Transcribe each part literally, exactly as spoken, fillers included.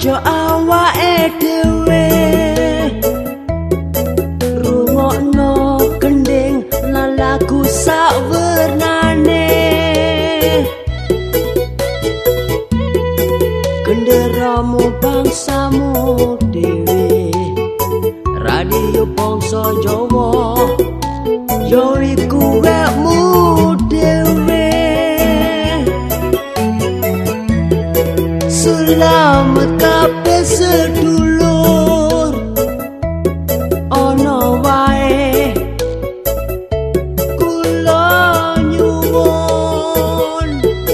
kanca awake dhewe rungokno gending lan lagu sawernane genderamu bangsamu dhewe radio bangsa Jawa yo iku wekmu dhewe selamat kabeh sedulur ana wae kula nyuwun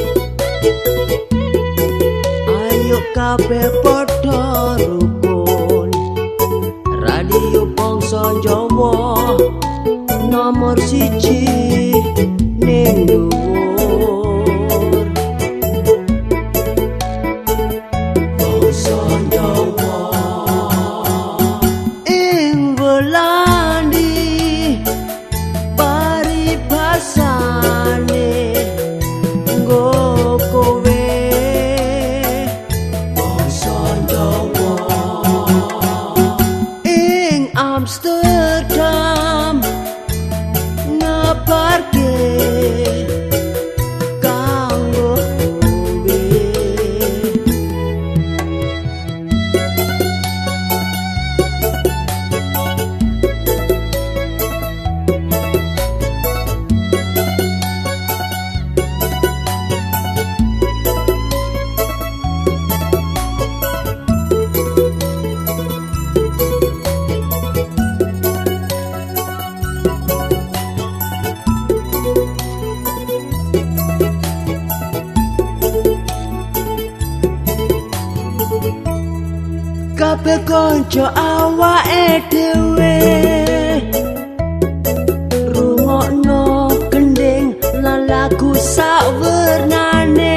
ayo kabeh padha rukun radio bangsa Jawa nomor siji ning dhuwur bangsa Jawa ing Belandi paribasane nggo kowe bangsa Jawa ing Amsterdam ngabarke kanggo kowe kabeh kanca awake dhewe rungokno gending lan lagu sawernane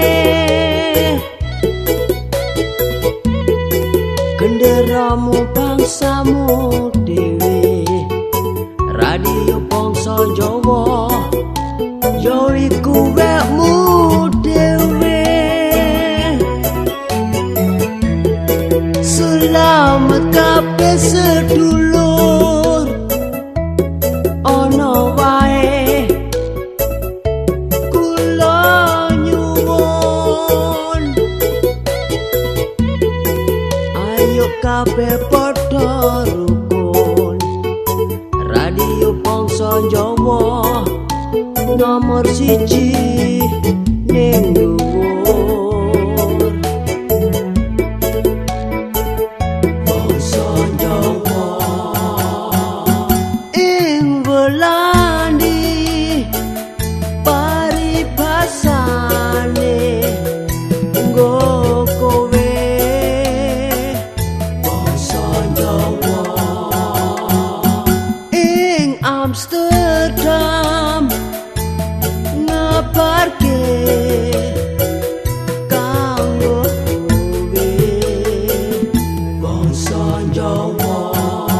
genderamu bangsamu dhewe radio bangsa Jawa yo iku wekmu dhewe selamat kabeh sedulur ana wae kula nyuwun ayo kabeh padha rukun radio bangsa Jawa nomor siji ning dhuwur bangsa Jawa ing Belandi paribasane nggo kowe bangsa Jawa ing Amsterdam ngabarke kanggo kowe bangsa Jawa